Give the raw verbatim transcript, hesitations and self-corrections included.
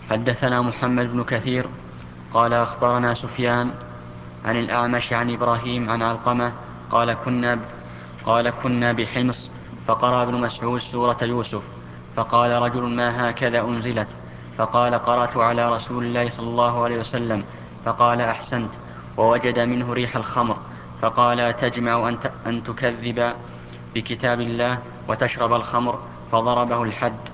حدثنا محمد بن كثير قال أخبرنا سفيان عن الأعمش عن إبراهيم عن علقمة قال كنا قال كنا بحمص فقرأ ابن مسعود سورة يوسف فقال رجل ما هكذا أنزلت؟ فقال قرأت على رسول الله صلى الله عليه وسلم. فقال أحسنت. ووجد منه ريح الخمر. فقال تجمع أن, أن تكذب بكتاب الله وتشرب الخمر؟ فضربه الحد